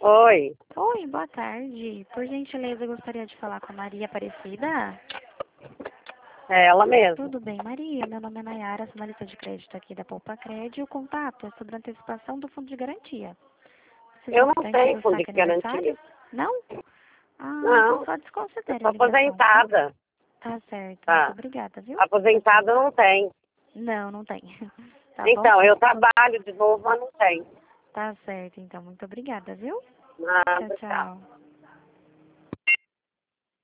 Oi, Oi, boa tarde. Por gentileza, eu gostaria de falar com a Maria Aparecida. é ela mesma. Tudo bem, Maria? Meu nome é Nayara, sou analista de crédito aqui da Poupa Crédito. O contato é sobre a antecipação do fundo de garantia. Você Eu já não está antes tenho do fundo de saque garantia. aniversário? Não? Ah, então Não, só eu desconsidere sou a ligação, tá? aposentada. Tá certo, muito Tá. obrigada, viu? Tchau, Aposentada tchau. não tem. Não, não tem. Tá bom? Então, eu trabalho de novo, mas não tem. Tá certo, então. Muito obrigada, viu? Tchau, Nada, tá. tchau.